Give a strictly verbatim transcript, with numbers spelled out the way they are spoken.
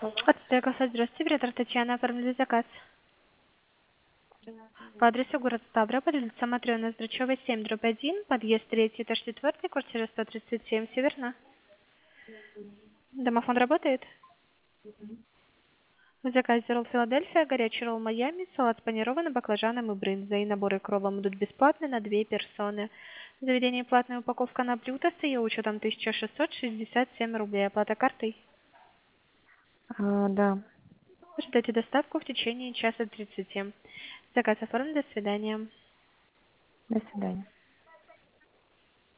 Отстойка, здравствуйте, оператор Татьяна, оформили заказ. По адресу город Ставрополь, улица Матрёна Здрачева, семь, дробь один, подъезд третий, этаж четвертый, квартира сто тридцать семь, все верно? Домофон работает? В заказе ролл Филадельфия, горячий ролл Майами, салат с панированным баклажаном и брынзой. И наборы к роллам идут бесплатно на две персоны. В заведении платная упаковка на блюдо с ее учетом тысяча шестьсот шестьдесят семь рублей. Оплата картой. А, да. Ждете доставку в течение часа тридцати. Заказ оформлен. До свидания. До свидания.